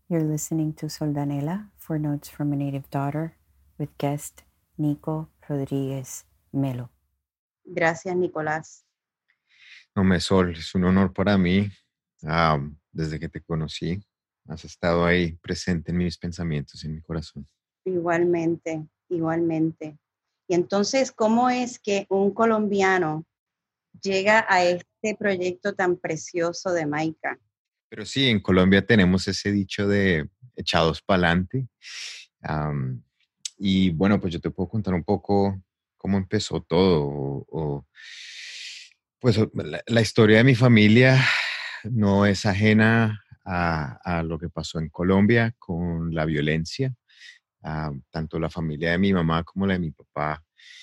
You're listening to Soldanela for Notes from a Native Daughter with guest Nico Rodriguez Melo. Gracias, Nicolás. No, Sol, es un honor para mí. Desde que te conocí, has estado ahí presente en mis pensamientos, en mi corazón. Igualmente, igualmente. Y entonces, ¿cómo es que un colombiano llega a este proyecto tan precioso de Maica? Pero sí, en Colombia tenemos ese dicho de echados pa'lante. Y bueno, pues yo te puedo contar un poco cómo empezó todo. Pues la historia de mi familia no es ajena a lo que pasó en Colombia con la violencia. Tanto la familia de mi mamá como la de mi papá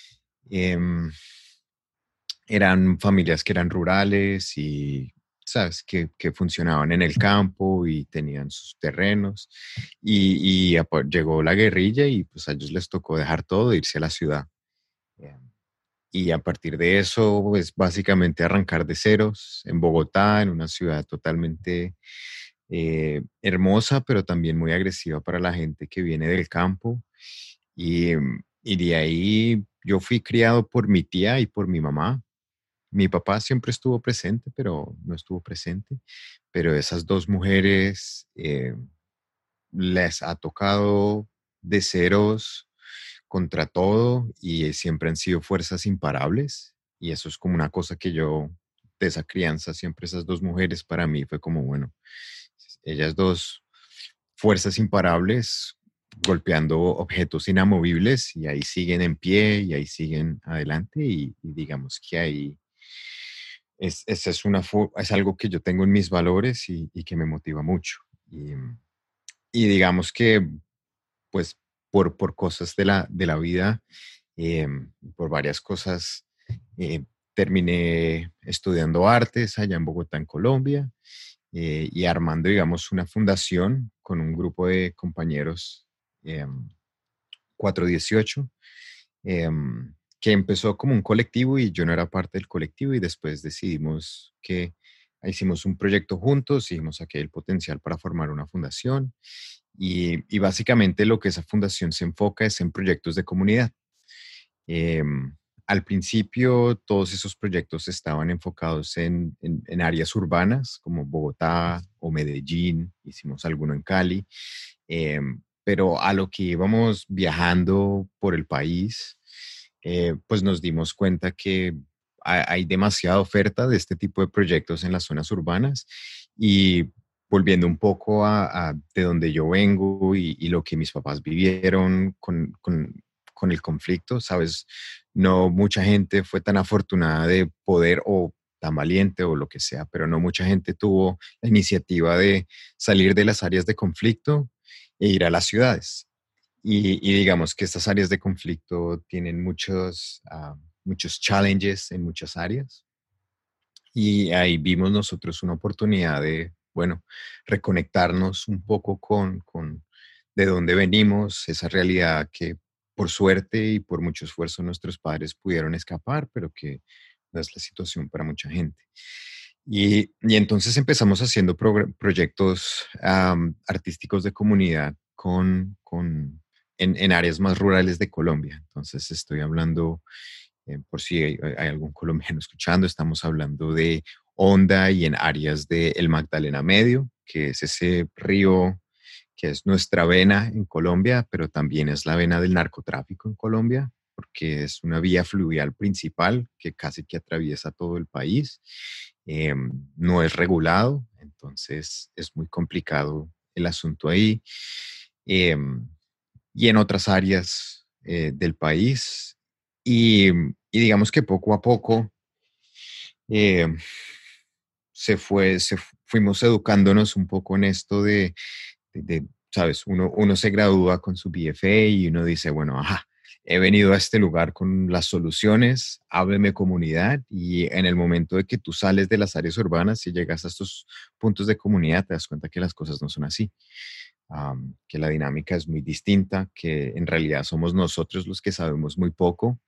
eran familias que eran rurales y, ¿sabes?, que funcionaban en el campo y tenían sus terrenos. Llegó la guerrilla y pues a ellos les tocó dejar todo e irse a la ciudad. Eh, Y a partir de eso, pues básicamente arrancar de ceros en Bogotá, en una ciudad totalmente hermosa, pero también muy agresiva para la gente que viene del campo. Y de ahí yo fui criado por mi tía y por mi mamá. Mi papá siempre estuvo presente, pero no estuvo presente. Pero esas dos mujeres les ha tocado de ceros contra todo y siempre han sido fuerzas imparables. Y eso es como una cosa que yo, de esa crianza, siempre esas dos mujeres para mí fue como, bueno, ellas dos fuerzas imparables golpeando objetos inamovibles y ahí siguen en pie y ahí siguen adelante y digamos que ahí esa es algo que yo tengo en mis valores y que me motiva mucho. Y digamos que pues por cosas de la vida, por varias cosas, eh, terminé estudiando artes allá en Bogotá, en Colombia, y armando, digamos, una fundación con un grupo de compañeros, 418, que empezó como un colectivo y yo no era parte del colectivo y después decidimos que hicimos un proyecto juntos, dijimos aquí hay el potencial para formar una fundación y básicamente lo que esa fundación se enfoca es en proyectos de comunidad. Al principio todos esos proyectos estaban enfocados en áreas urbanas como Bogotá o Medellín, hicimos alguno en Cali, pero a lo que íbamos viajando por el país, pues nos dimos cuenta que hay demasiada oferta de este tipo de proyectos en las zonas urbanas y volviendo un poco a de donde yo vengo y lo que mis papás vivieron con el conflicto, ¿sabes? No mucha gente fue tan afortunada de poder o tan valiente o lo que sea, pero no mucha gente tuvo la iniciativa de salir de las áreas de conflicto e ir a las ciudades. Y digamos que estas áreas de conflicto tienen muchos challenges en muchas áreas. Y ahí vimos nosotros una oportunidad de, bueno, reconectarnos un poco con de dónde venimos, esa realidad que por suerte y por mucho esfuerzo nuestros padres pudieron escapar, pero que no es la situación para mucha gente. Y entonces empezamos haciendo proyectos artísticos de comunidad en áreas más rurales de Colombia. Entonces estoy hablando, por si hay algún colombiano escuchando, estamos hablando de Honda y en áreas de el Magdalena Medio, que es ese río que es nuestra vena en Colombia, pero también es la vena del narcotráfico en Colombia, porque es una vía fluvial principal que casi que atraviesa todo el país. No es regulado, entonces es muy complicado el asunto ahí. Em, y en otras áreas del país. Y digamos que poco a poco eh, fuimos educándonos un poco en esto ¿sabes? Uno se gradúa con su BFA y uno dice, bueno, ajá, he venido a este lugar con las soluciones, hábleme comunidad y en el momento de que tú sales de las áreas urbanas y llegas a estos puntos de comunidad, te das cuenta que las cosas no son así, que la dinámica es muy distinta, que en realidad somos nosotros los que sabemos muy poco,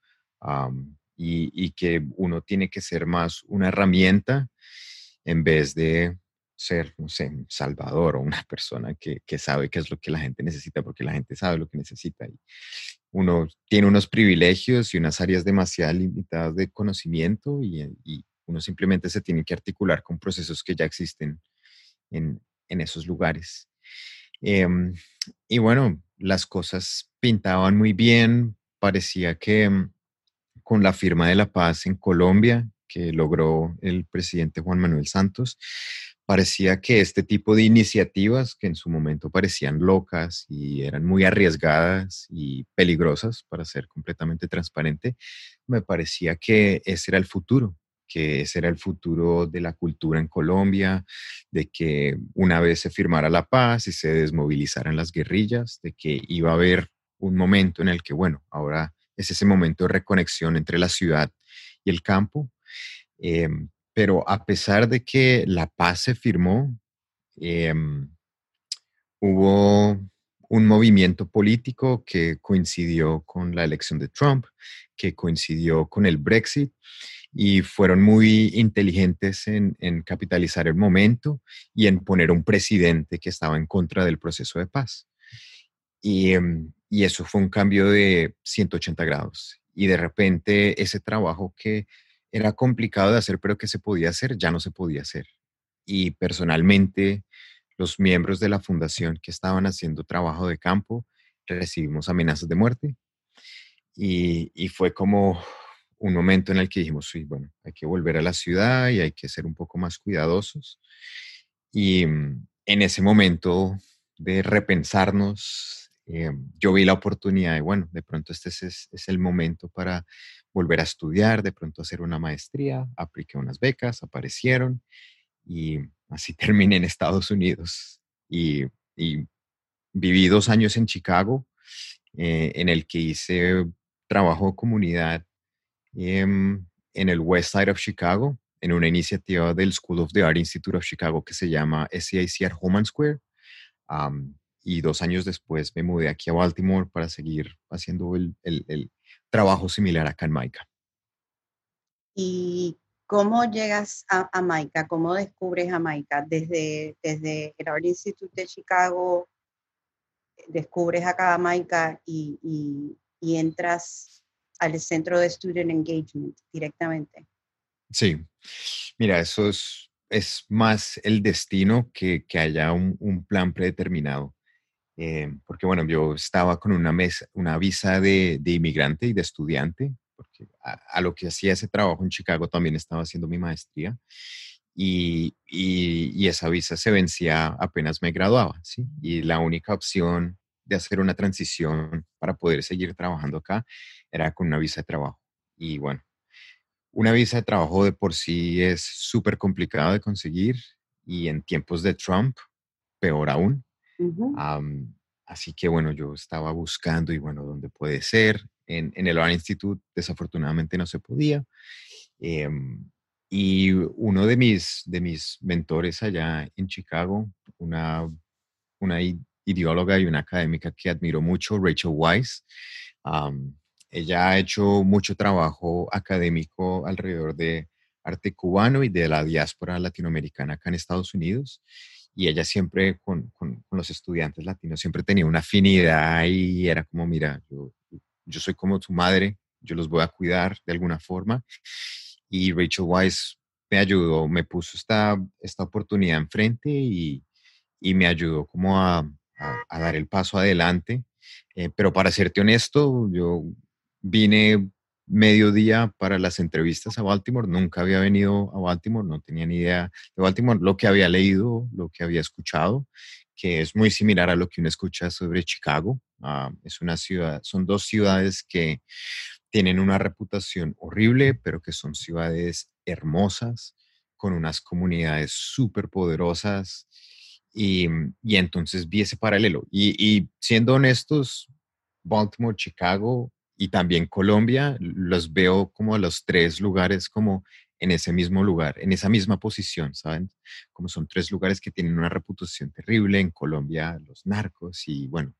y que uno tiene que ser más una herramienta en vez de ser, no sé, un salvador o una persona que sabe qué es lo que la gente necesita, porque la gente sabe lo que necesita. Y uno tiene unos privilegios y unas áreas demasiado limitadas de conocimiento y uno simplemente se tiene que articular con procesos que ya existen en esos lugares. Em, y bueno, las cosas pintaban muy bien. Parecía que con la firma de la paz en Colombia, que logró el presidente Juan Manuel Santos, parecía que este tipo de iniciativas, que en su momento parecían locas y eran muy arriesgadas y peligrosas, para ser completamente transparente, me parecía que ese era el futuro, que ese era el futuro de la cultura en Colombia, de que una vez se firmara la paz y se desmovilizaran las guerrillas, de que iba a haber un momento en el que, bueno, ahora es ese momento de reconexión entre la ciudad y el campo. Eh, pero a pesar de que la paz se firmó, eh, hubo un movimiento político que coincidió con la elección de Trump, que coincidió con el Brexit y fueron muy inteligentes en capitalizar el momento y en poner un presidente que estaba en contra del proceso de paz. Y eso fue un cambio de 180 grados. Y de repente ese trabajo que era complicado de hacer, pero que se podía hacer, ya no se podía hacer. Y personalmente, los miembros de la fundación que estaban haciendo trabajo de campo, recibimos amenazas de muerte. Y fue como un momento en el que dijimos, sí, bueno, hay que volver a la ciudad y hay que ser un poco más cuidadosos. Y en ese momento de repensarnos, yo vi la oportunidad de, bueno, de pronto es el momento para volver a estudiar, de pronto hacer una maestría, apliqué unas becas, aparecieron y así terminé en Estados Unidos. Y viví 2 años en Chicago, en el que hice trabajo de comunidad en el West Side of Chicago, en una iniciativa del School of the Art Institute of Chicago que se llama SAIC Homan Square. Y 2 años después me mudé aquí a Baltimore para seguir haciendo el trabajo similar acá en MICA. ¿Y cómo llegas a Jamaica? ¿Cómo descubres Jamaica? Desde el Art Institute de Chicago, descubres acá Jamaica y entras al centro de Student Engagement directamente. Sí, mira, eso es más el destino que haya un plan predeterminado. Porque bueno, yo estaba con una visa de inmigrante y de estudiante, porque a lo que hacía ese trabajo en Chicago también estaba haciendo mi maestría y esa visa se vencía apenas me graduaba, ¿sí? Y la única opción de hacer una transición para poder seguir trabajando acá era con una visa de trabajo. Y bueno, una visa de trabajo de por sí es súper complicado de conseguir y en tiempos de Trump, peor aún. Uh-huh. Así que bueno, yo estaba buscando y bueno, ¿dónde puede ser? En el Art Institute desafortunadamente no se podía. Em, y uno de mis mentores allá en Chicago, una ideóloga y una académica que admiro mucho, Rachel Weisz, am, ella ha hecho mucho trabajo académico alrededor de arte cubano y de la diáspora latinoamericana acá en Estados Unidos. Y ella siempre con los estudiantes latinos siempre tenía una afinidad y era como, mira, yo soy como tu madre, yo los voy a cuidar de alguna forma. Y Rachel Weisz me ayudó, me puso esta oportunidad enfrente y me ayudó como a dar el paso adelante. Pero para serte honesto, yo vine mediodía para las entrevistas a Baltimore, nunca había venido a Baltimore, no tenía ni idea de Baltimore, lo que había leído, lo que había escuchado, que es muy similar a lo que uno escucha sobre Chicago. Es una ciudad, son dos ciudades que tienen una reputación horrible, pero que son ciudades hermosas, con unas comunidades súper poderosas. Y entonces vi ese paralelo. Y siendo honestos, Baltimore, Chicago y también Colombia, los veo como a los tres lugares como en ese mismo lugar, en esa misma posición, ¿saben? Como son tres lugares que tienen una reputación terrible. En Colombia, los narcos y bueno,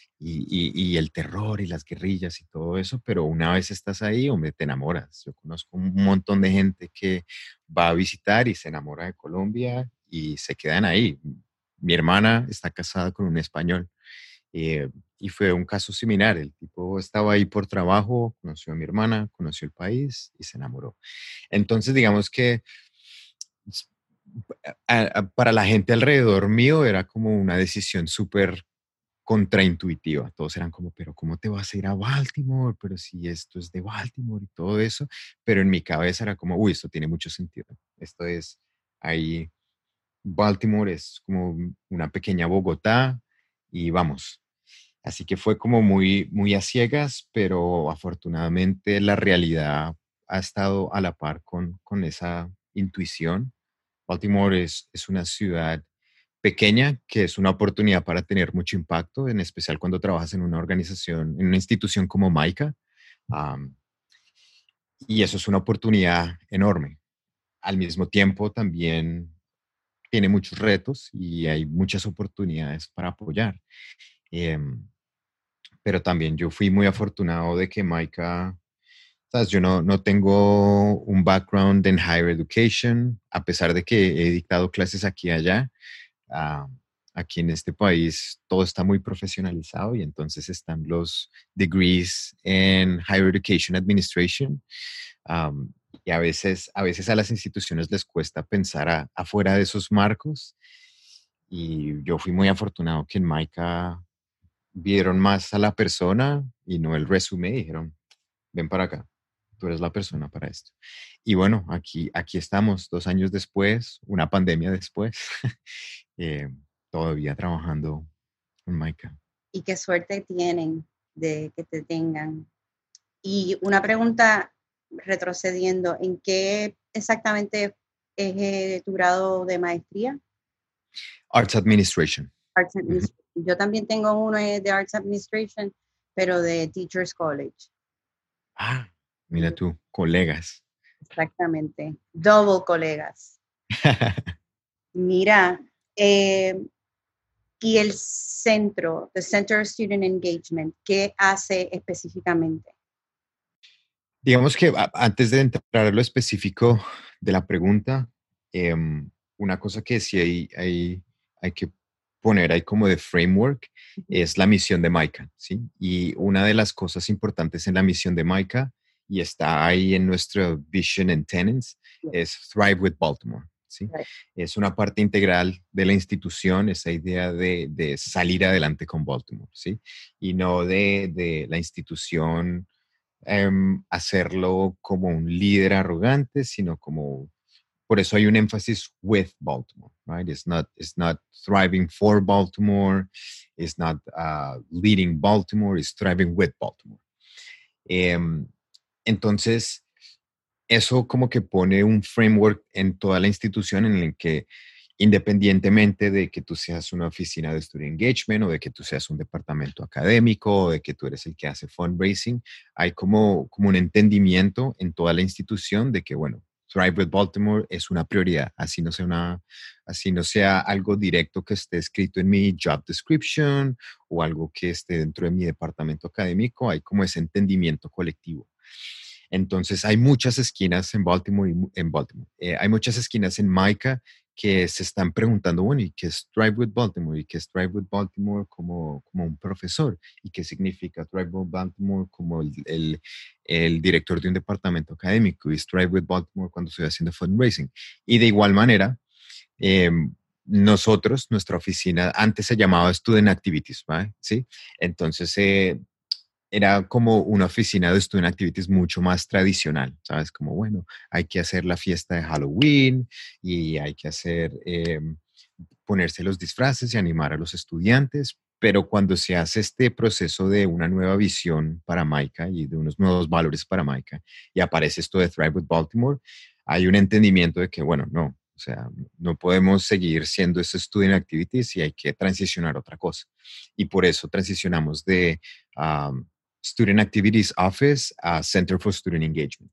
y el terror y las guerrillas y todo eso, pero una vez estás ahí, hombre, te enamoras. Yo conozco un montón de gente que va a visitar y se enamora de Colombia y se quedan ahí. Mi hermana está casada con un español y fue un caso similar. El tipo estaba ahí por trabajo, conoció a mi hermana, conoció el país y se enamoró. Entonces, digamos que para la gente alrededor mío era como una decisión súper contraintuitiva. Todos eran como, pero ¿cómo te vas a ir a Baltimore? Pero si esto es de Baltimore y todo eso. Pero en mi cabeza era como, uy, esto tiene mucho sentido. Esto es ahí, Baltimore es como una pequeña Bogotá y vamos. Así que fue como muy, muy a ciegas, pero afortunadamente la realidad ha estado a la par con esa intuición. Baltimore es una ciudad pequeña que es una oportunidad para tener mucho impacto, en especial cuando trabajas en una organización, en una institución como MICA. am, y eso es una oportunidad enorme. Al mismo tiempo, también tiene muchos retos y hay muchas oportunidades para apoyar. Em, pero también yo fui muy afortunado de que MICA, sabes, yo no tengo un background en higher education, a pesar de que he dictado clases aquí y allá. ah, Aquí en este país todo está muy profesionalizado y entonces están los degrees en Higher Education Administration. am, y a veces a las instituciones les cuesta pensar afuera de esos marcos. Y yo fui muy afortunado que en MICA vieron más a la persona y no el resumen y dijeron, ven para acá, tú eres la persona para esto. Y bueno, aquí estamos 2 años después, una pandemia después, eh, todavía trabajando con Maika. Y qué suerte tienen de que te tengan. Y una pregunta retrocediendo, ¿en qué exactamente es tu grado de maestría? Arts Administration. Arts Ujú. Administration. Yo también tengo uno de Arts Administration, pero de Teachers College. Ah, mira tú, colegas. Exactamente. Double colegas. Mira, y el centro, the Center of Student Engagement, ¿qué hace específicamente? Digamos que antes de entrar a lo específico de la pregunta, una cosa que sí hay que poner ahí como de framework es la misión de MICA, ¿sí? Y una de las cosas importantes en la misión de MICA, y está ahí en nuestro Vision and Tenets, es Thrive with Baltimore, ¿sí? Right. Es una parte integral de la institución, esa idea de salir adelante con Baltimore, ¿sí? Y no de la institución hacerlo como un líder arrogante, sino como, por eso hay un énfasis with Baltimore, right? It's not thriving for Baltimore, it's not leading Baltimore, it's thriving with Baltimore. Em, entonces, eso como que pone un framework en toda la institución en el que independientemente de que tú seas una oficina de student engagement o de que tú seas un departamento académico o de que tú eres el que hace fundraising, hay como un entendimiento en toda la institución de que, bueno, Thrive with Baltimore es una prioridad, así no sea algo directo que esté escrito en mi job description o algo que esté dentro de mi departamento académico, hay como ese entendimiento colectivo. Entonces hay muchas esquinas en Baltimore, hay muchas esquinas en MICA que se están preguntando, bueno, ¿y qué es Thrive with Baltimore? ¿Y qué es Thrive with Baltimore como un profesor? ¿Y qué significa Thrive with Baltimore como el director de un departamento académico? ¿Y es Thrive with Baltimore cuando estoy haciendo fundraising? Y de igual manera, eh, nosotros, nuestra oficina, antes se llamaba Student Activities, ¿vale? ¿Sí? Entonces, era como una oficina de student activities mucho más tradicional, ¿sabes? Como, bueno, hay que hacer la fiesta de Halloween y hay que ponerse los disfraces y animar a los estudiantes, pero cuando se hace este proceso de una nueva visión para MICA y de unos nuevos valores para MICA y aparece esto de Thrive with Baltimore, hay un entendimiento de que, bueno, no, o sea, no podemos seguir siendo ese student activities y hay que transicionar a otra cosa. Y por eso transicionamos de Student Activities Office a Center for Student Engagement.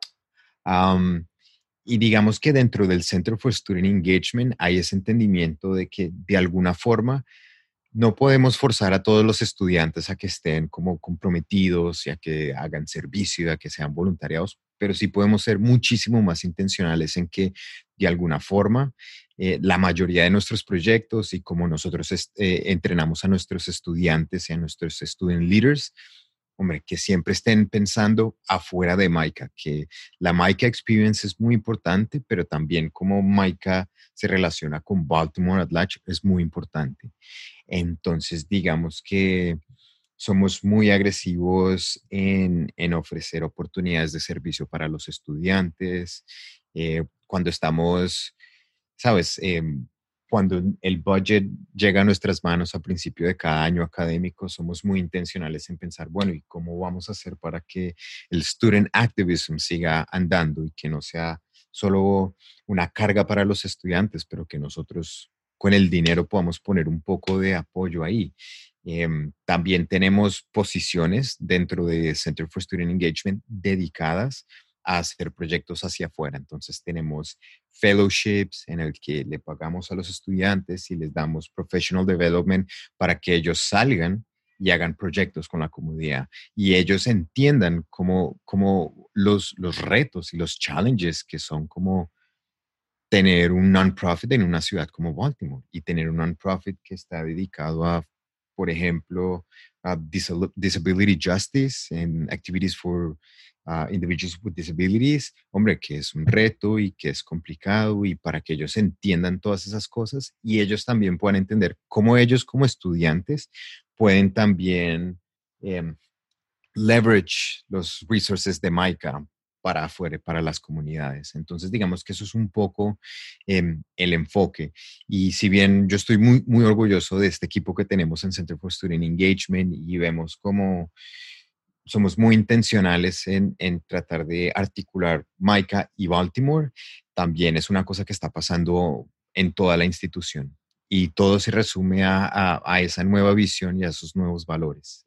Um, y digamos que dentro del Center for Student Engagement hay ese entendimiento de que de alguna forma no podemos forzar a todos los estudiantes a que estén como comprometidos y a que hagan servicio y a que sean voluntariados, pero sí podemos ser muchísimo más intencionales en que de alguna forma la mayoría de nuestros proyectos y como nosotros entrenamos a nuestros estudiantes y a nuestros student leaders, hombre, que siempre estén pensando afuera de MICA, que la MICA Experience es muy importante, pero también como MICA se relaciona con Baltimore at large es muy importante. Entonces, digamos que somos muy agresivos en ofrecer oportunidades de servicio para los estudiantes. Cuando estamos, sabes, cuando el budget llega a nuestras manos a principio de cada año académico, somos muy intencionales en pensar, bueno, ¿y cómo vamos a hacer para que el student activism siga andando y que no sea solo una carga para los estudiantes, pero que nosotros con el dinero podamos poner un poco de apoyo ahí? También tenemos posiciones dentro de Center for Student Engagement dedicadas a hacer proyectos hacia afuera. Entonces tenemos fellowships en el que le pagamos a los estudiantes y les damos professional development para que ellos salgan y hagan proyectos con la comunidad y ellos entiendan cómo los retos y los challenges que son como tener un non-profit en una ciudad como Baltimore y tener un non-profit que está dedicado a, por ejemplo, a disability justice and activities for individuals with disabilities, hombre, que es un reto y que es complicado y para que ellos entiendan todas esas cosas y ellos también puedan entender cómo ellos como estudiantes pueden también em, leverage los resources de MICA para afuera, para las comunidades. Entonces, digamos que eso es un poco el enfoque. Y si bien yo estoy muy orgulloso de este equipo que tenemos en Center for Student Engagement y vemos cómo somos muy intencionales en tratar de articular MICA y Baltimore, también es una cosa que está pasando en toda la institución. Y todo se resume a esa nueva visión y a esos nuevos valores.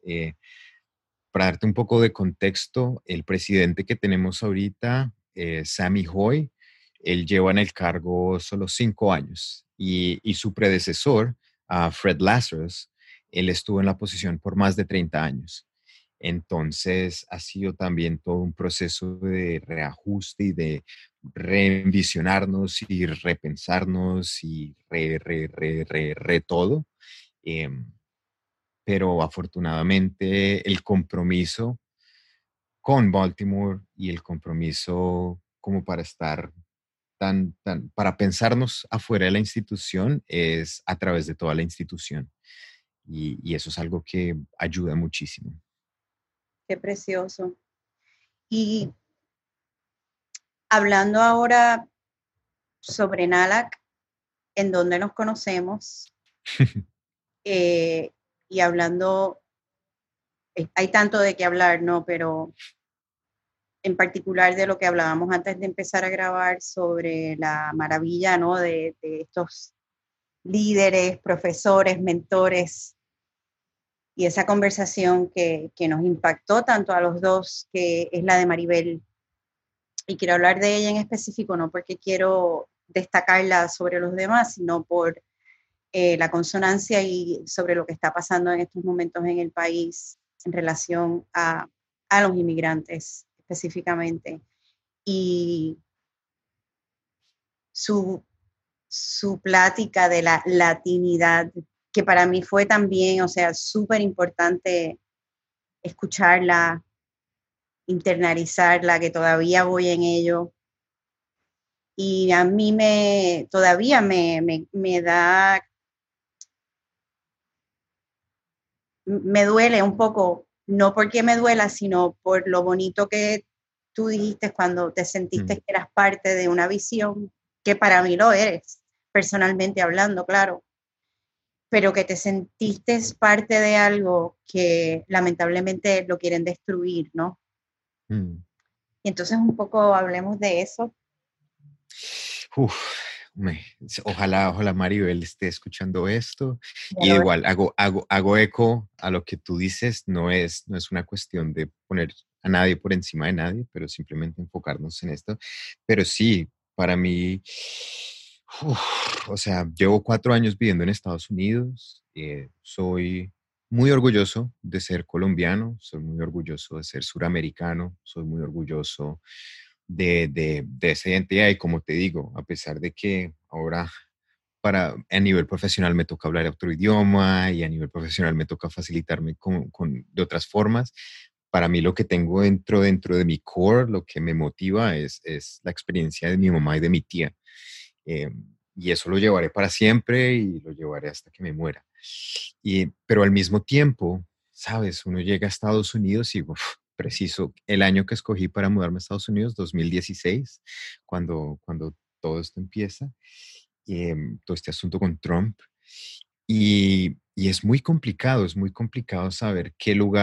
Para darte un poco de contexto, el presidente que tenemos ahorita, Sammy Hoy, él lleva en el cargo solo 5 años y su predecesor, Fred Lazarus, él estuvo en la posición por más de 30 años. Entonces ha sido también todo un proceso de reajuste y de reenvisionarnos y repensarnos y re todo. Em, pero afortunadamente el compromiso con Baltimore y el compromiso como para estar para pensarnos afuera de la institución es a través de toda la institución. Y eso es algo que ayuda muchísimo. Qué precioso. Y hablando ahora sobre NALAC, en donde nos conocemos, y hablando, hay tanto de qué hablar, ¿no? Pero en particular de lo que hablábamos antes de empezar a grabar sobre la maravilla, ¿no? De estos líderes, profesores, mentores, y esa conversación que nos impactó tanto a los dos, que es la de Maribel. Y quiero hablar de ella en específico, no porque quiero destacarla sobre los demás, sino por la consonancia y sobre lo que está pasando en estos momentos en el país en relación a los inmigrantes específicamente. Y su plática de la latinidad, que para mí fue también, o sea, súper importante escucharla, internalizarla, que todavía voy en ello. Y a mí todavía me da, me duele un poco, no porque me duela, sino por lo bonito que tú dijiste cuando te sentiste que eras parte de una visión, que para mí lo eres, personalmente hablando, claro, pero que te sentiste parte de algo que lamentablemente lo quieren destruir, ¿no? Y entonces un poco hablemos de eso. Uf, ojalá Maribel esté escuchando esto. Y igual hago eco a lo que tú dices. No es una cuestión de poner a nadie por encima de nadie, pero simplemente enfocarnos en esto. Pero sí, para mí, o sea, llevo 4 años viviendo en Estados Unidos. Soy muy orgulloso de ser colombiano, soy muy orgulloso de ser suramericano, soy muy orgulloso de esa identidad. Y como te digo, a pesar de que ahora a nivel profesional me toca hablar otro idioma y a nivel profesional me toca facilitarme de otras formas, para mí lo que tengo dentro de mi core, lo que me motiva es la experiencia de mi mamá y de mi tía. Eh, y eso lo llevaré para siempre y lo llevaré hasta que me muera. Pero al mismo tiempo, sabes, uno llega a Estados Unidos y uf, preciso el año que escogí para mudarme a Estados Unidos, 2016, cuando todo esto empieza, todo este asunto con Trump. Y es muy complicado saber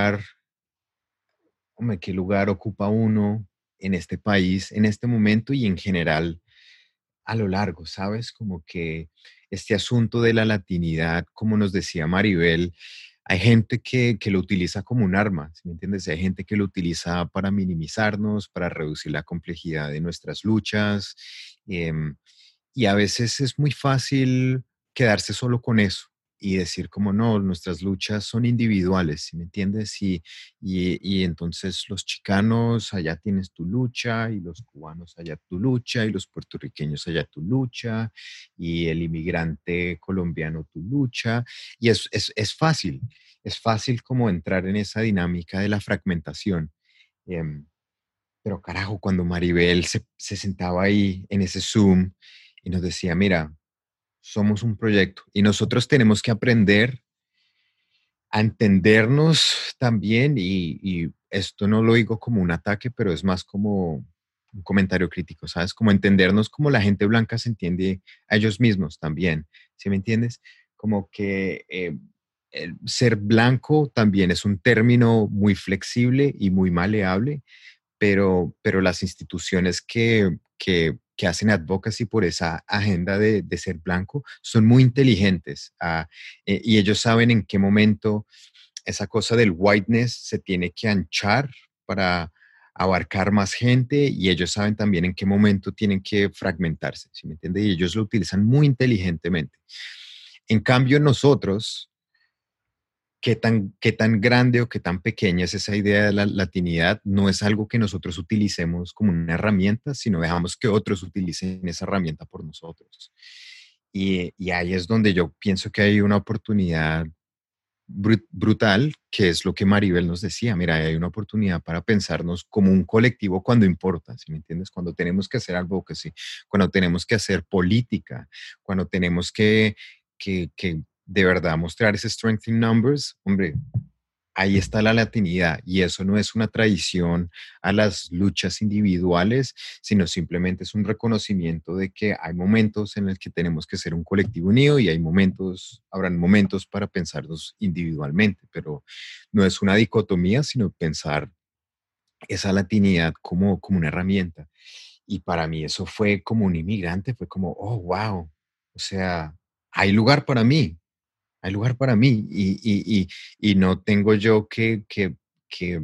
hombre, qué lugar ocupa uno en este país, en este momento y en general a lo largo, ¿sabes? Como que este asunto de la latinidad, como nos decía Maribel, hay gente que lo utiliza como un arma, ¿sí me entiendes? Hay gente que lo utiliza para minimizarnos, para reducir la complejidad de nuestras luchas. em, y a veces es muy fácil quedarse solo con eso y decir como no, nuestras luchas son individuales, ¿sí me entiendes? Y entonces los chicanos, allá tienes tu lucha, y los cubanos, allá tu lucha, y los puertorriqueños, allá tu lucha, y el inmigrante colombiano, tu lucha. Y es fácil como entrar en esa dinámica de la fragmentación. Em, pero carajo, cuando Maribel se sentaba ahí en ese Zoom y nos decía, mira, somos un proyecto y nosotros tenemos que aprender a entendernos también y esto no lo digo como un ataque, pero es más como un comentario crítico, ¿sabes? Como entendernos como la gente blanca se entiende a ellos mismos también, ¿sí me entiendes? Como que el ser blanco también es un término muy flexible y muy maleable, pero las instituciones que hacen advocacy por esa agenda de ser blanco son muy inteligentes y ellos saben en qué momento esa cosa del whiteness se tiene que anchar para abarcar más gente y ellos saben también en qué momento tienen que fragmentarse, ¿sí me entiende? Y ellos lo utilizan muy inteligentemente. En cambio, nosotros, qué tan grande o qué tan pequeña es esa idea de la latinidad, no es algo que nosotros utilicemos como una herramienta, sino dejamos que otros utilicen esa herramienta por nosotros. Y ahí es donde yo pienso que hay una oportunidad brutal, que es lo que Maribel nos decía, mira, hay una oportunidad para pensarnos como un colectivo cuando importa, ¿sí me entiendes? Cuando tenemos que hacer advocacy, cuando tenemos que hacer política, cuando tenemos que de verdad mostrar ese strength in numbers, hombre, ahí está la latinidad y eso no es una traición a las luchas individuales, sino simplemente es un reconocimiento de que hay momentos en los que tenemos que ser un colectivo unido y habrán momentos para pensarnos individualmente, pero no es una dicotomía, sino pensar esa latinidad como una herramienta. Y para mí eso fue como un inmigrante, fue como, oh, wow, o sea, hay lugar para mí, hay lugar para mí y no tengo yo que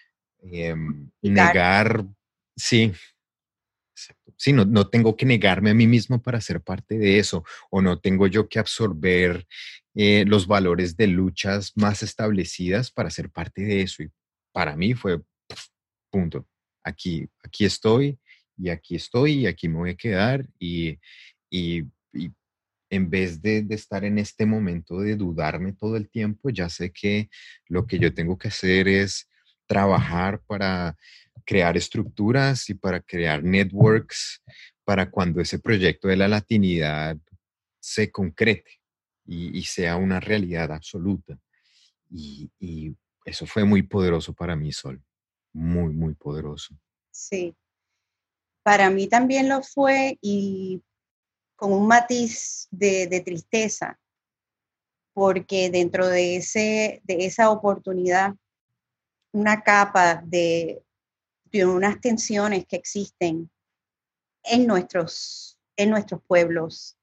Picar. negar, sí, exacto. Sí, no tengo que negarme a mí mismo para ser parte de eso, o no tengo yo que absorber los valores de luchas más establecidas para ser parte de eso. Y para mí fue punto. Aquí estoy y aquí me voy a quedar y en vez de estar en este momento de dudarme todo el tiempo, ya sé que lo que yo tengo que hacer es trabajar para crear estructuras y para crear networks para cuando ese proyecto de la latinidad se concrete y sea una realidad absoluta. Y eso fue muy poderoso para mí, Sol. Muy, muy poderoso. Sí, para mí también lo fue y con un matiz de tristeza, porque dentro de esa oportunidad, una capa de unas tensiones que existen en nuestros pueblos,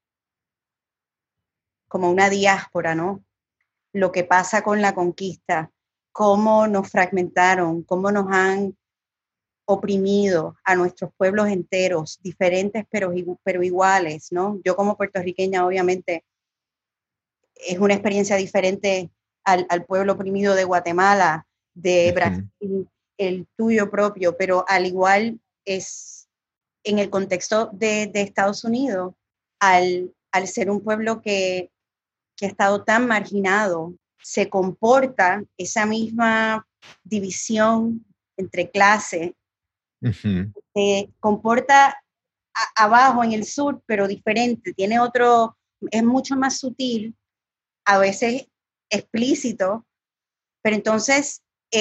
como una diáspora, ¿no? Lo que pasa con la conquista, cómo nos fragmentaron, cómo nos han oprimido a nuestros pueblos enteros, diferentes pero iguales, ¿no? Yo como puertorriqueña, obviamente, es una experiencia diferente al pueblo oprimido de Guatemala, de Ujú. Brasil, el tuyo propio, pero al igual en el contexto de Estados Unidos, al ser un pueblo que ha estado tan marginado, se comporta esa misma división entre clases, se comporta abajo en el sur, pero diferente, tiene otro, es mucho más sutil, a veces explícito, pero entonces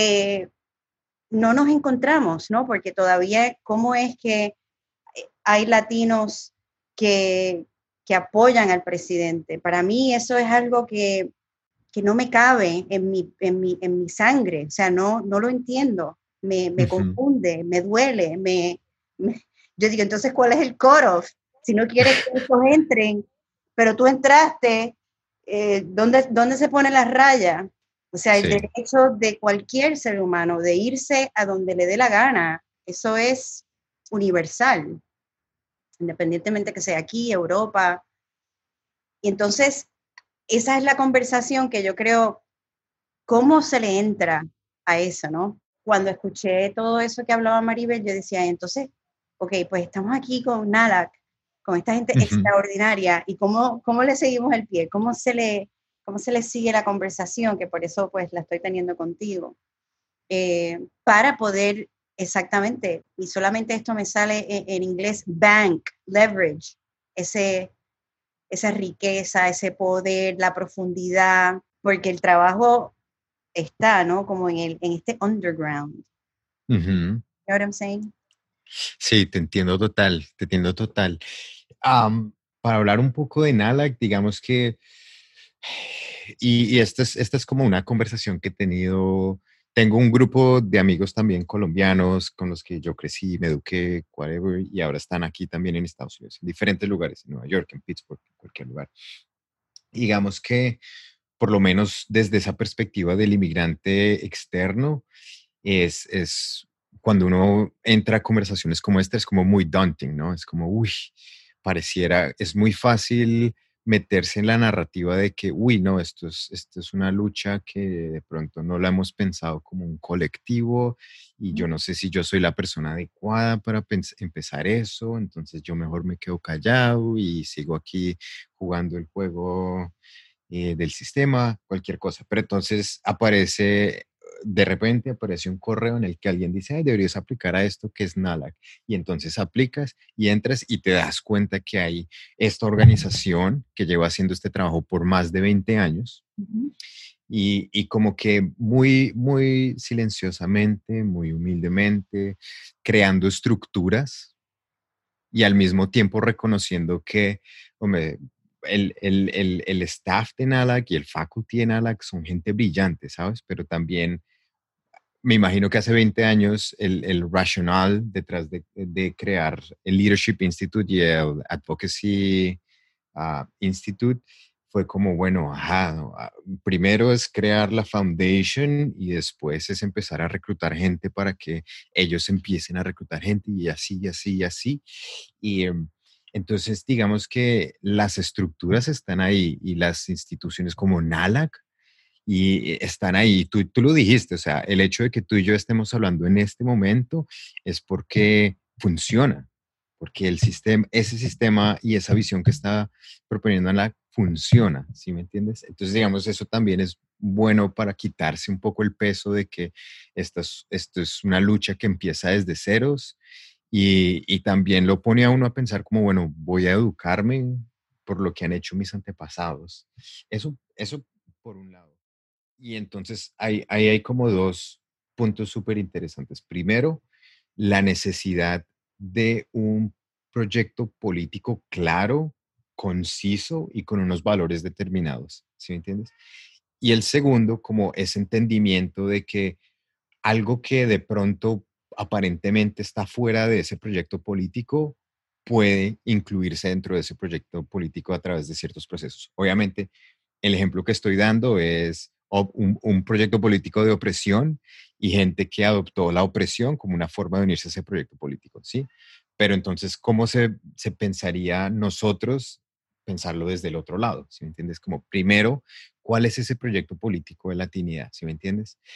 no nos encontramos, ¿no? Porque todavía, ¿cómo es que hay latinos que apoyan al presidente? Para mí eso es algo que no me cabe en mi sangre, o sea, no lo entiendo, me confunde, me duele, yo digo, entonces, ¿cuál es el cutoff? Si no quieres que estos entren, pero tú entraste, ¿dónde se pone la raya? O sea, el Sí. derecho de cualquier ser humano de irse a donde le dé la gana, eso es universal, independientemente que sea aquí, Europa. Y entonces, esa es la conversación que yo creo, ¿cómo se le entra a eso, no? Cuando escuché todo eso que hablaba Maribel, yo decía, entonces, ok, pues estamos aquí con NALAC, con esta gente extraordinaria, ¿y cómo le seguimos el pie? ¿Cómo se le sigue la conversación? Que por eso pues la estoy teniendo contigo. Para poder, exactamente, y solamente esto me sale en inglés, bank, leverage, esa riqueza, ese poder, la profundidad, porque el trabajo está, ¿no? Como en este underground. You know what I'm saying? Sí, te entiendo total. Para hablar un poco de NALAC, digamos que, y esta es como una conversación que he tenido, tengo un grupo de amigos también colombianos con los que yo crecí, me eduqué, whatever, y ahora están aquí también en Estados Unidos, en diferentes lugares, en Nueva York, en Pittsburgh, en cualquier lugar. Digamos que, por lo menos desde esa perspectiva del inmigrante externo, es cuando uno entra a conversaciones como esta, es como muy daunting, ¿no? Es como, uy, pareciera, es muy fácil meterse en la narrativa de que, uy, no, esto es una lucha que de pronto no la hemos pensado como un colectivo y yo no sé si yo soy la persona adecuada para empezar eso, entonces yo mejor me quedo callado y sigo aquí jugando el juego del sistema, cualquier cosa. Pero entonces aparece, de repente aparece un correo en el que alguien dice, ay, deberías aplicar a esto que es NALAC. Y entonces aplicas y entras y te das cuenta que hay esta organización que lleva haciendo este trabajo por más de 20 años. Y como que muy silenciosamente, muy humildemente, creando estructuras y al mismo tiempo reconociendo que, hombre, el staff de NALAC y el faculty de NALAC son gente brillante, ¿sabes? Pero también me imagino que hace 20 años el racional detrás de crear el Leadership Institute y el Advocacy Institute fue como, bueno, ajá, ¿no? Primero es crear la foundation y después es empezar a reclutar gente para que ellos empiecen a reclutar gente y así, y así, y así. Y entonces, digamos que las estructuras están ahí y las instituciones como NALAC y están ahí. Tú lo dijiste, o sea, el hecho de que tú y yo estemos hablando en este momento es porque funciona, porque el sistema, ese sistema y esa visión que está proponiendo la funciona, ¿sí me entiendes? Entonces, digamos, eso también es bueno para quitarse un poco el peso de que esto es una lucha que empieza desde ceros y también lo pone a uno a pensar como, bueno, voy a educarme por lo que han hecho mis antepasados. Eso por un lado. Y entonces ahí hay como dos puntos súper interesantes. Primero, la necesidad de un proyecto político claro, conciso y con unos valores determinados, ¿sí me entiendes? Y el segundo, como ese entendimiento de que algo que de pronto aparentemente está fuera de ese proyecto político puede incluirse dentro de ese proyecto político a través de ciertos procesos. Obviamente, el ejemplo que estoy dando es un proyecto político de opresión y gente que adoptó la opresión como una forma de unirse a ese proyecto político, ¿sí? Pero entonces, ¿cómo se pensaría nosotros pensarlo desde el otro lado? ¿Sí me entiendes? Como primero, ¿cuál es ese proyecto político de latinidad? ¿Sí me entiendes?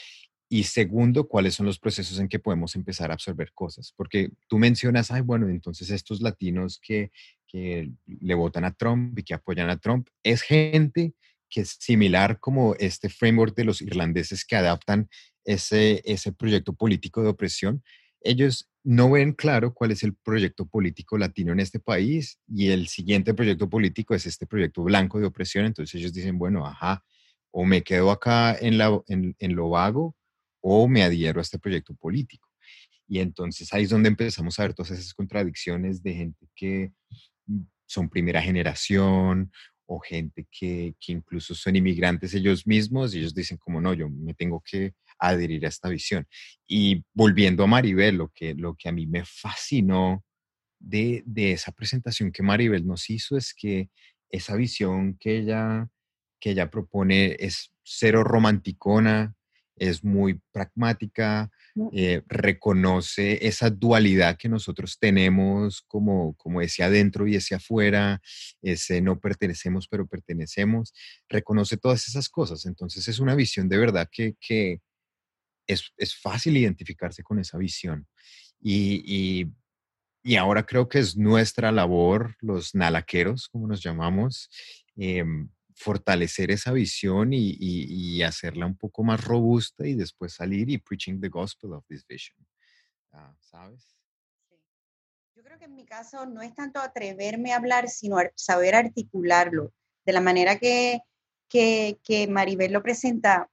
Y segundo, cuáles son los procesos en que podemos empezar a absorber cosas. Porque tú mencionas, ay, bueno, entonces estos latinos que le votan a Trump y que apoyan a Trump, es gente que es similar como este framework de los irlandeses que adaptan ese proyecto político de opresión. Ellos no ven claro cuál es el proyecto político latino en este país y el siguiente proyecto político es este proyecto blanco de opresión. Entonces ellos dicen, bueno, ajá, o me quedo acá en lo vago o me adhiero a este proyecto político. Y entonces ahí es donde empezamos a ver todas esas contradicciones de gente que son primera generación o gente que incluso son inmigrantes ellos mismos y ellos dicen como no, yo me tengo que adherir a esta visión. Y volviendo a Maribel, lo que a mí me fascinó de esa presentación que Maribel nos hizo es que esa visión que ella propone es cero romanticona, es muy pragmática, reconoce esa dualidad que nosotros tenemos como ese adentro y ese afuera, ese no pertenecemos pero pertenecemos, reconoce todas esas cosas. Entonces es una visión de verdad que es fácil identificarse con esa visión. Y y ahora creo que es nuestra labor, los nalaqueros, como nos llamamos, fortalecer esa visión y hacerla un poco más robusta y después salir y preaching the gospel of this vision. ¿Sabes? Sí. Yo creo que en mi caso no es tanto atreverme a hablar, sino saber articularlo. De la manera que Maribel lo presenta,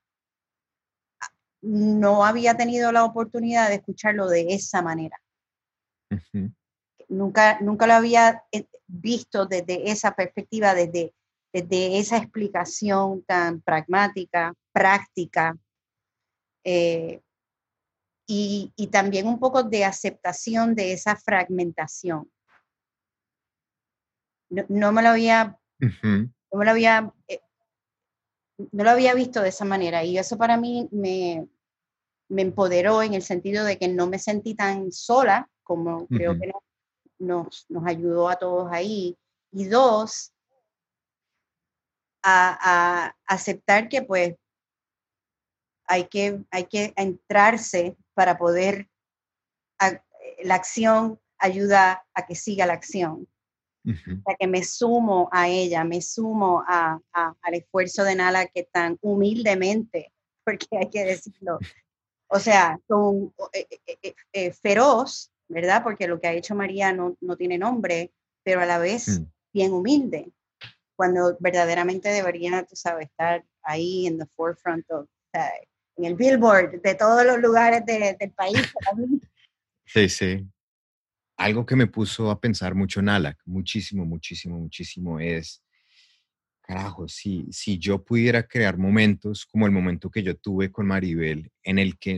no había tenido la oportunidad de escucharlo de esa manera. Ujú. Nunca lo había visto desde esa perspectiva, desde esa explicación tan pragmática, práctica, y también un poco de aceptación de esa fragmentación. No me lo había, Ujú. no me lo había, no lo había visto de esa manera, y eso para mí me empoderó en el sentido de que no me sentí tan sola como creo Ujú. que nos ayudó a todos ahí. Y dos, a aceptar que pues hay que entrarse para poder, la acción ayuda a que siga la acción. Ujú. O sea, que me sumo a ella, me sumo al esfuerzo de Nala que tan humildemente, porque hay que decirlo, o sea, feroz, ¿verdad? Porque lo que ha hecho María no tiene nombre, pero a la vez Mm. bien humilde, cuando verdaderamente debería, tú sabes, estar ahí en the forefront of, en el billboard de todos los lugares del país. Sí, sí. Algo que me puso a pensar mucho en Alak, muchísimo, muchísimo, muchísimo, es, carajo, si yo pudiera crear momentos como el momento que yo tuve con Maribel, en el que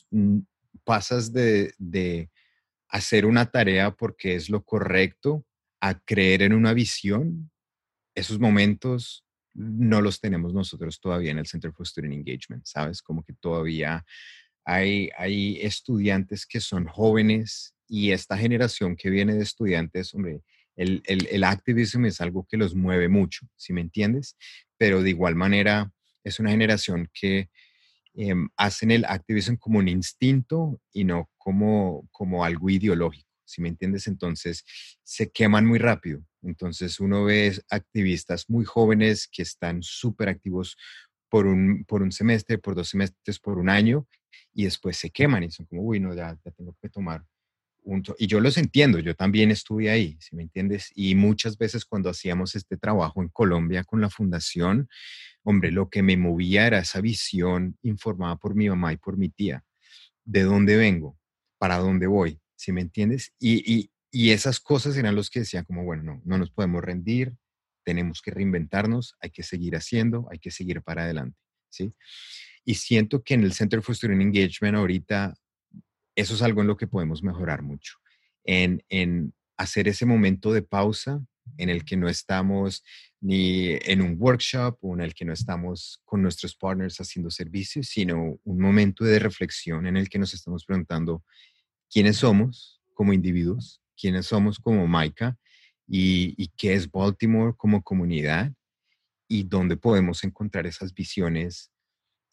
pasas de hacer una tarea porque es lo correcto a creer en una visión, esos momentos no los tenemos nosotros todavía en el Center for Student Engagement, ¿sabes? Como que todavía hay estudiantes que son jóvenes y esta generación que viene de estudiantes, hombre, el activism es algo que los mueve mucho, ¿sí me entiendes? Pero de igual manera es una generación que hacen el activism como un instinto y no como algo ideológico, ¿sí me entiendes? Entonces se queman muy rápido. Entonces uno ve activistas muy jóvenes que están súper activos por un semestre, por 2 semestres, por un año, y después se queman y son como, uy, no, ya tengo que tomar y yo los entiendo, yo también estuve ahí, ¿sí me entiendes? Y muchas veces cuando hacíamos este trabajo en Colombia con la fundación, hombre, lo que me movía era esa visión informada por mi mamá y por mi tía. ¿De dónde vengo? ¿Para dónde voy? ¿Sí me entiendes? Y esas cosas eran los que decían como, bueno, no nos podemos rendir, tenemos que reinventarnos, hay que seguir haciendo, hay que seguir para adelante, ¿sí? Y siento que en el Center for Student Engagement ahorita eso es algo en lo que podemos mejorar mucho, en hacer ese momento de pausa en el que no estamos ni en un workshop o en el que no estamos con nuestros partners haciendo servicios, sino un momento de reflexión en el que nos estamos preguntando quiénes somos como individuos, quiénes somos como MICA y qué es Baltimore como comunidad y dónde podemos encontrar esas visiones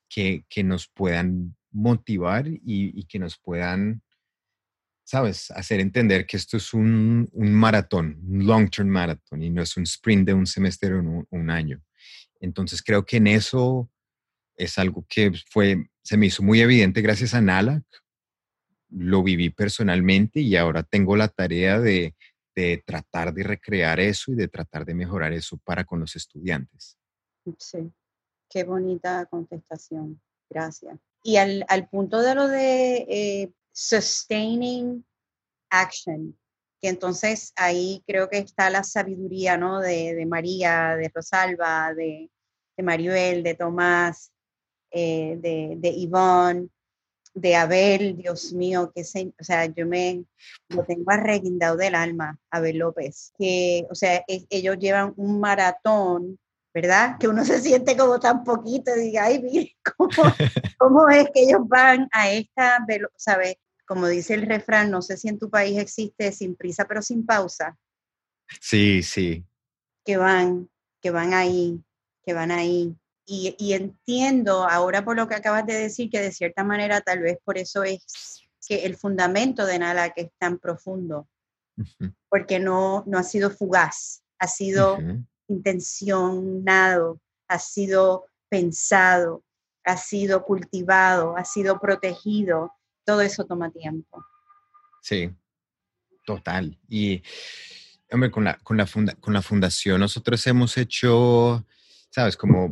que nos puedan motivar y que nos puedan, ¿sabes?, hacer entender que esto es un maratón, un long-term marathon, y no es un sprint de un semestre o un año. Entonces creo que en eso es algo que se me hizo muy evidente gracias a Nala, lo viví personalmente y ahora tengo la tarea de tratar de recrear eso y de tratar de mejorar eso para con los estudiantes. Sí, qué bonita contestación. Gracias. Y al punto de lo de sustaining action, que entonces ahí creo que está la sabiduría, ¿no? De María, de Rosalba, de Maribel, de Tomás, de Ivonne, de Abel, Dios mío, o sea, yo lo tengo arreguindado del alma, Abel López, que, o sea, ellos llevan un maratón, ¿verdad? Que uno se siente como tan poquito y diga, ay, mire, ¿cómo es que ellos van a esta velocidad? ¿Sabes? Como dice el refrán, no sé si en tu país existe sin prisa pero sin pausa. Sí, sí. Que van, que van ahí, que van ahí. Y entiendo ahora por lo que acabas de decir que de cierta manera tal vez por eso es que el fundamento de Nala que es tan profundo, Uh-huh. porque no ha sido fugaz, ha sido Uh-huh. intencionado, ha sido pensado, ha sido cultivado, ha sido protegido. Todo eso toma tiempo. Sí, total. Y, hombre, con la fundación nosotros hemos hecho, ¿sabes?, como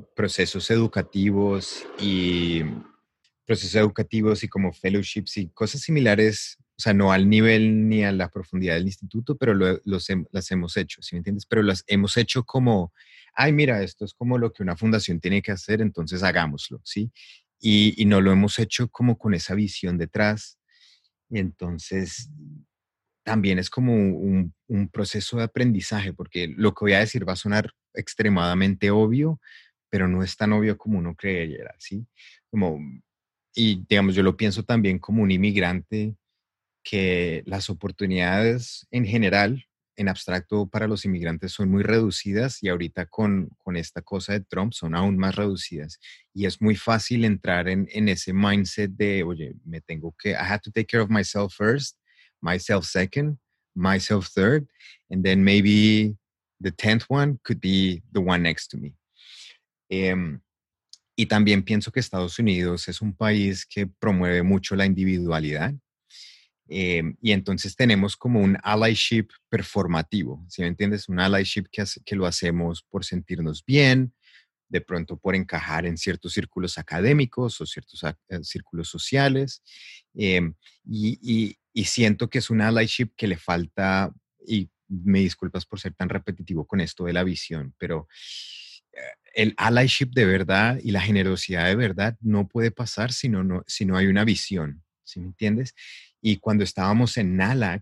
procesos educativos y como fellowships y cosas similares, o sea, no al nivel ni a la profundidad del instituto, pero las hemos hecho, ¿sí me entiendes? Pero las hemos hecho como, ay, mira, esto es como lo que una fundación tiene que hacer, entonces hagámoslo, ¿sí? Y no lo hemos hecho como con esa visión detrás. Y entonces también es como un proceso de aprendizaje, porque lo que voy a decir va a sonar extremadamente obvio, pero no es tan obvio como uno creyera, ¿sí? Como, y digamos, yo lo pienso también como un inmigrante, que las oportunidades en general, en abstracto, para los inmigrantes son muy reducidas y ahorita con esta cosa de Trump son aún más reducidas. Y es muy fácil entrar en ese mindset de, oye, I have to take care of myself first, myself second, myself third, and then maybe the 10th one could be the one next to me. Um, y también pienso que Estados Unidos es un país que promueve mucho la individualidad. Y entonces tenemos como un allyship performativo, ¿sí me entiendes? Un allyship que lo hacemos por sentirnos bien, de pronto por encajar en ciertos círculos académicos o ciertos círculos sociales. em, y siento que es un allyship que le falta, y me disculpas por ser tan repetitivo con esto de la visión, pero eh, el allyship de verdad y la generosidad de verdad no puede pasar si no hay una visión, ¿sí me entiendes? Y cuando estábamos en NALAC,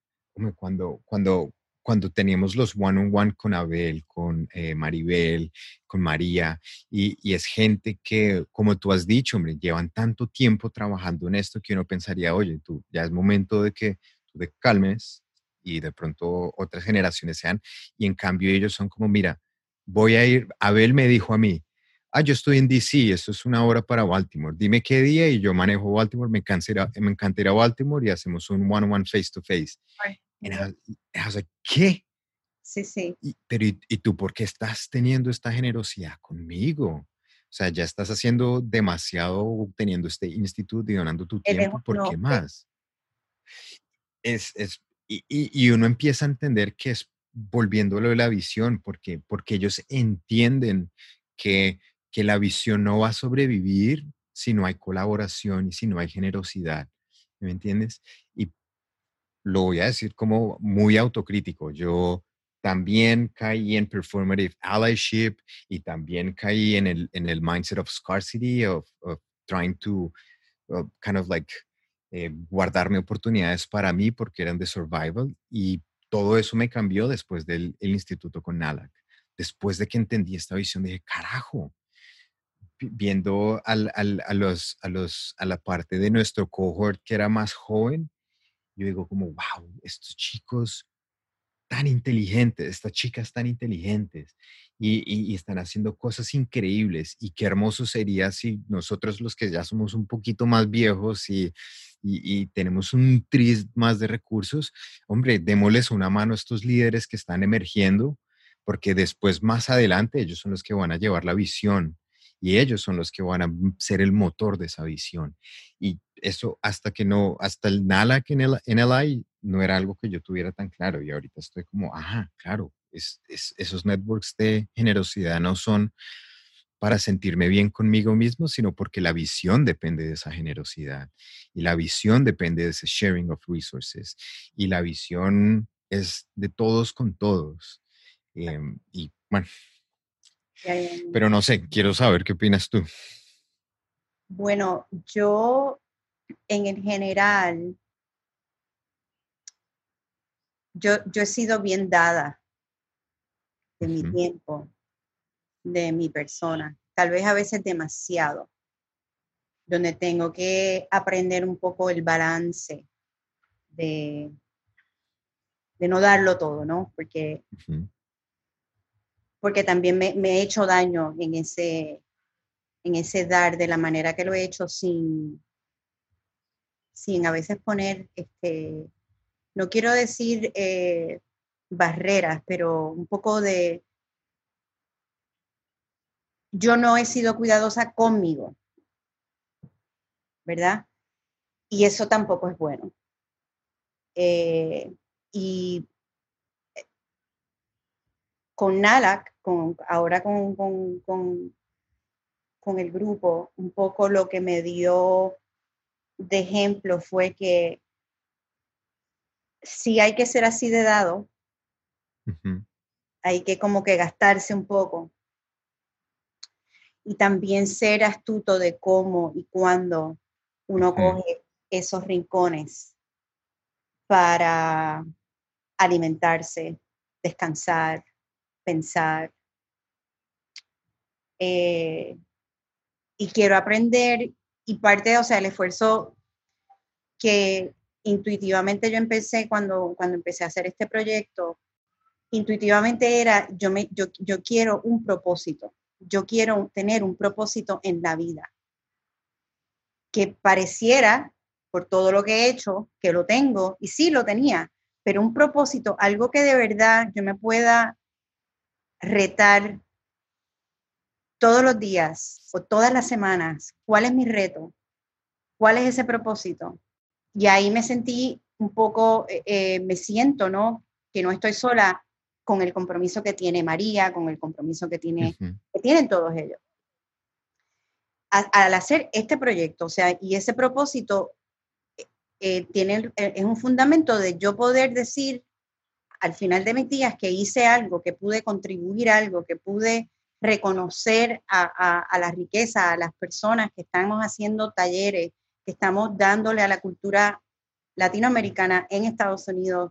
cuando teníamos los one-on-one con Abel, con Maribel, con María, y es gente que, como tú has dicho, hombre, llevan tanto tiempo trabajando en esto que uno pensaría, oye, tú, ya es momento de que tú te calmes y de pronto otras generaciones sean, y en cambio ellos son como, mira, voy a ir, Abel me dijo a mí, yo estoy en DC, esto es una hora para Baltimore, dime qué día y yo manejo Baltimore, me encanta ir a Baltimore y hacemos un one-on-one face-to-face. And I was like, ¿qué? Sí, sí. ¿Y tú por qué estás teniendo esta generosidad conmigo? O sea, ya estás haciendo demasiado teniendo este instituto y donando tu Él es tiempo, ¿por un qué hombre. más? Y uno empieza a entender que es volviéndolo de la visión, porque ellos entienden que, que la visión no va a sobrevivir si no hay colaboración y si no hay generosidad. ¿Me entiendes? Y lo voy a decir como muy autocrítico. Yo también caí en performative allyship y también caí en el mindset of scarcity, of trying to kind of like guardarme oportunidades para mí porque eran de survival. Y todo eso me cambió después del el instituto con NALAC. Después de que entendí esta visión, dije, carajo, viendo a la parte de nuestro cohort que era más joven, yo digo como, wow, estos chicos tan inteligentes, estas chicas tan inteligentes y están haciendo cosas increíbles y qué hermoso sería si nosotros los que ya somos un poquito más viejos y tenemos un tris más de recursos, hombre, démosles una mano a estos líderes que están emergiendo, porque después, más adelante, ellos son los que van a llevar la visión y ellos son los que van a ser el motor de esa visión. Y eso hasta que no, hasta el NALAC en LI no era algo que yo tuviera tan claro y ahorita estoy como, ajá, claro, esos networks de generosidad no son para sentirme bien conmigo mismo, sino porque la visión depende de esa generosidad y la visión depende de ese sharing of resources y la visión es de todos con todos. Y bueno, Ya, ya, ya. pero no sé, quiero saber qué opinas tú. Bueno, yo en el general, yo he sido bien dada de mi Ujú, tiempo, de mi persona, tal vez a veces demasiado, donde tengo que aprender un poco el balance de, de no darlo todo, ¿no? ujú, Porque también me he hecho daño en ese dar de la manera que lo he hecho sin a veces poner, no quiero decir barreras, pero un poco de, yo no he sido cuidadosa conmigo, ¿verdad? Y eso tampoco es bueno. Y con NALAC, ahora con el grupo, un poco lo que me dio de ejemplo fue que si hay que ser así de dado, ujú, hay que como que gastarse un poco y también ser astuto de cómo y cuándo uno ujú, coge esos rincones para alimentarse, descansar, pensar. Eh, y quiero aprender y parte, o sea, el esfuerzo que intuitivamente yo empecé cuando empecé a hacer este proyecto, intuitivamente era, yo quiero un propósito, yo quiero tener un propósito en la vida, que pareciera, por todo lo que he hecho, que lo tengo, y sí lo tenía, pero un propósito, algo que de verdad yo me pueda retar todos los días o todas las semanas, ¿cuál es mi reto? ¿Cuál es ese propósito? Y ahí me sentí un poco, me siento, ¿no? Que no estoy sola con el compromiso que tiene María, con el compromiso ujú, que tienen todos ellos. Al hacer este proyecto, o sea, y ese propósito es un fundamento de yo poder decir al final de mis días que hice algo, que pude contribuir algo, que pude reconocer a la riqueza, a las personas que estamos haciendo talleres, que estamos dándole a la cultura latinoamericana en Estados Unidos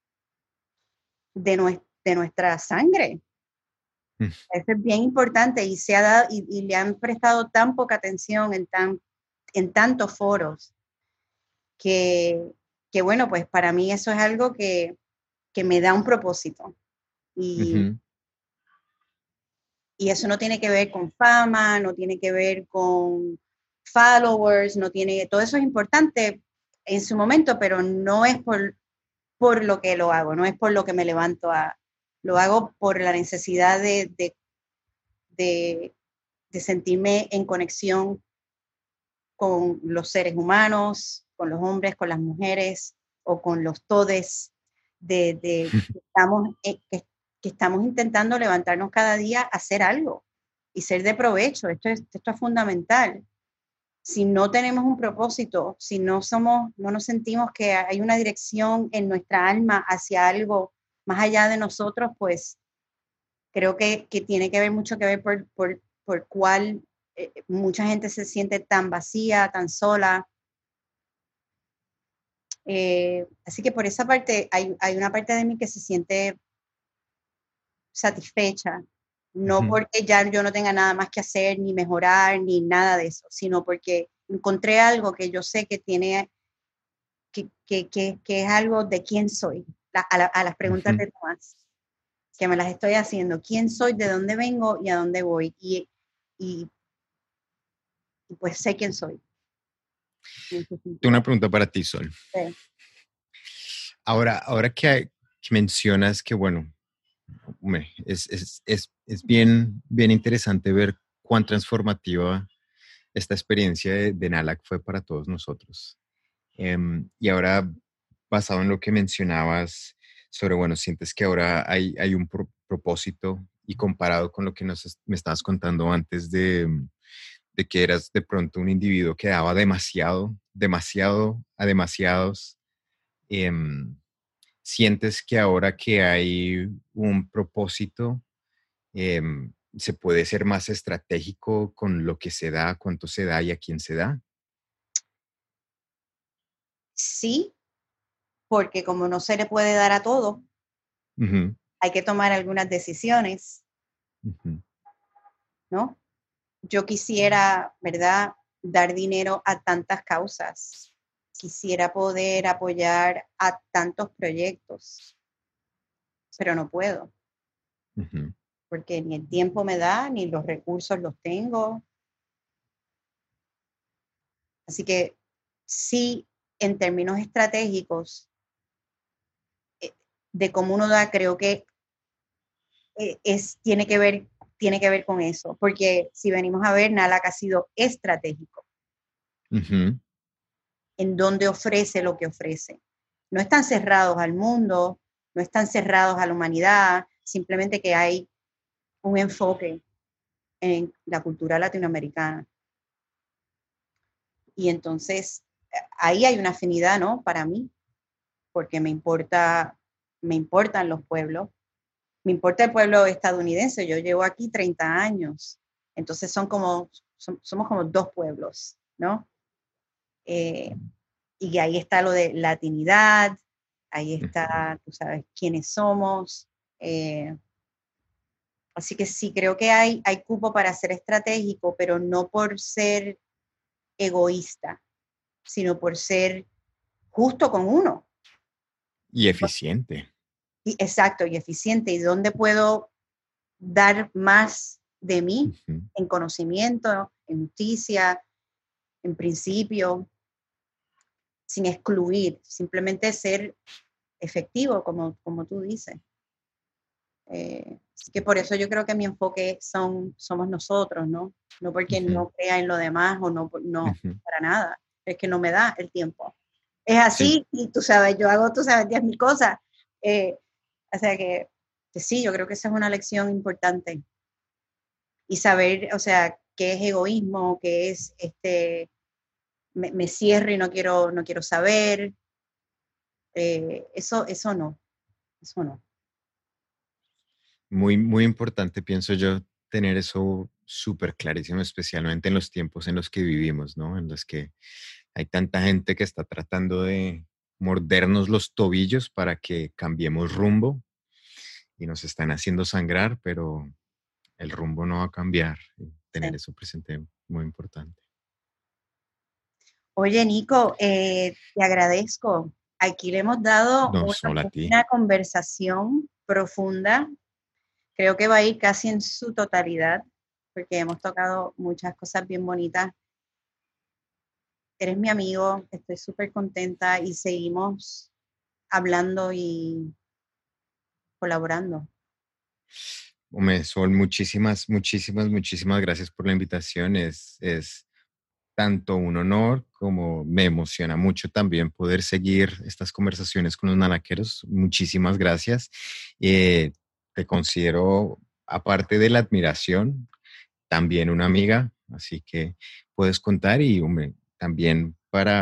de nuestra sangre. ujú. Eso es bien importante y se ha dado y le han prestado tan poca atención en tantos foros que, que, bueno, pues para mí eso es algo que me da un propósito. Y, Ujú, y eso no tiene que ver con fama, no tiene que ver con followers, no tiene, todo eso es importante en su momento, pero no es por lo que lo hago, no es por lo que me levanto lo hago por la necesidad de, de sentirme en conexión con los seres humanos, con los hombres, con las mujeres o con los todes, que estamos intentando levantarnos cada día a hacer algo y ser de provecho. Esto es fundamental. Si no tenemos un propósito, si no nos sentimos que hay una dirección en nuestra alma hacia algo más allá de nosotros, pues creo que tiene que ver mucho que ver por cuál mucha gente se siente tan vacía, tan sola. Así que por esa parte hay una parte de mí que se siente satisfecha, no ujú. porque ya yo no tenga nada más que hacer, ni mejorar, ni nada de eso, sino porque encontré algo que yo sé que tiene, que es algo de quién soy. a las preguntas de Tomás, que me las estoy haciendo. ¿Quién soy? ¿De dónde vengo? ¿Y a dónde voy? Y pues sé quién soy. Tengo una pregunta para ti, Sol. Sí. Ahora que mencionas que, bueno, es bien, bien interesante ver cuán transformativa esta experiencia de NALAC fue para todos nosotros. Y ahora, basado en lo que mencionabas sobre, bueno, sientes que ahora hay un propósito y comparado con lo que me estabas contando antes de que eras de pronto un individuo que daba demasiado, demasiado a demasiados, em, sientes que ahora que hay un propósito, se puede ser más estratégico con lo que se da, cuánto se da y a quién se da. Sí, porque como no se le puede dar a todo, Ujú, hay que tomar algunas decisiones, ujú, ¿no? Yo quisiera, ¿verdad?, dar dinero a tantas causas. Quisiera poder apoyar a tantos proyectos, pero no puedo, ujú. porque ni el tiempo me da, ni los recursos los tengo. Así que sí, en términos estratégicos, eh, de cómo uno da, creo que tiene que ver con eso, porque si venimos a ver, NALAC ha sido estratégico Ujú, en donde ofrece lo que ofrece. No están cerrados al mundo, no están cerrados a la humanidad, simplemente que hay un enfoque en la cultura latinoamericana. Y entonces ahí hay una afinidad, ¿no? Para mí, porque me importan los pueblos, me importa el pueblo estadounidense, yo llevo aquí 30 años, entonces somos como dos pueblos, ¿no? Eh, y ahí está lo de latinidad, ahí ujú. está, tú sabes, quiénes somos. eh, Así que sí, creo que hay cupo para ser estratégico, pero no por ser egoísta, sino por ser justo con uno. Y eficiente. Y, exacto, y eficiente. ¿Y dónde puedo dar más de mí Ujú. en conocimiento, en justicia, en principio, sin excluir, simplemente ser efectivo, como tú dices? Así que por eso yo creo que mi enfoque somos nosotros, ¿no? No porque Ujú, no crea en lo demás o no, ujú. para nada. Es que no me da el tiempo. Es Sí, así y tú sabes, yo hago, tú sabes, 10.000 cosas. Eh, o sea que sí, yo creo que esa es una lección importante. Y saber, o sea, qué es egoísmo, qué es me cierro y no quiero saber. Eso no, eso no. muy, muy importante, pienso yo, tener eso súper clarísimo, especialmente en los tiempos en los que vivimos, ¿no? En los que hay tanta gente que está tratando de mordernos los tobillos para que cambiemos rumbo y nos están haciendo sangrar, pero el rumbo no va a cambiar. Y tener Sí. eso presente muy importante. Oye, Nico, te agradezco. Aquí le hemos dado No, una solo a ti. buena conversación profunda. Creo que va a ir casi en su totalidad, porque hemos tocado muchas cosas bien bonitas. Eres mi amigo, estoy súper contenta y seguimos hablando y colaborando. Hombre, Sol, muchísimas, muchísimas, muchísimas gracias por la invitación. Es tanto un honor como me emociona mucho también poder seguir estas conversaciones con los nalaqueros. Muchísimas gracias. Te considero, aparte de la admiración, también una amiga, así que puedes contar y, hombre, también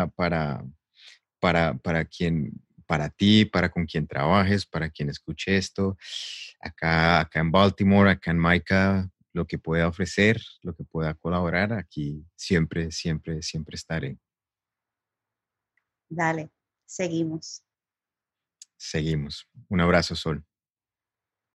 para quien, para ti, para con quien trabajes, para quien escuche esto, acá en Baltimore, acá en Maica, lo que pueda ofrecer, lo que pueda colaborar, aquí siempre, siempre, siempre estaré. Dale, seguimos. Seguimos. Un abrazo, Sol.